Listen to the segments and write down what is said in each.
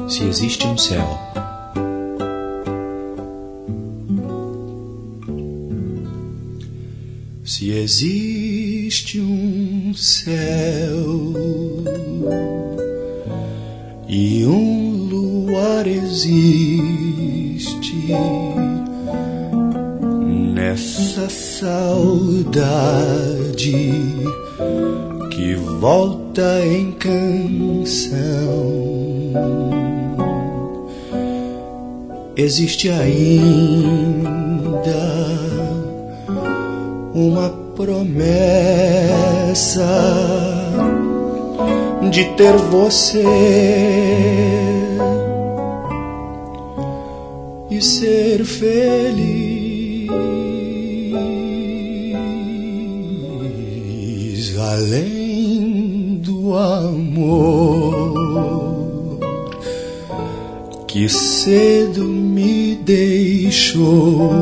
Se existe um céu. Se existe um céu e um luar existe nessa saudade que volta em canção, existe ainda uma promessa de ter você e ser feliz além do amor que cedo me deixou.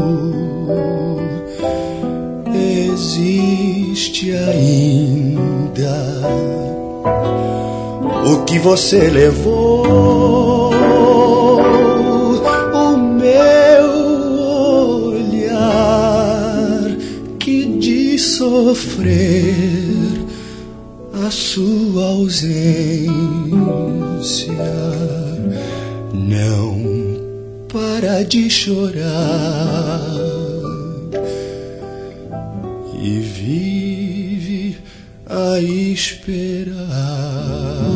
Existe ainda o que você levou, o meu olhar que de sofrer a sua ausência não para de chorar e vive a esperar.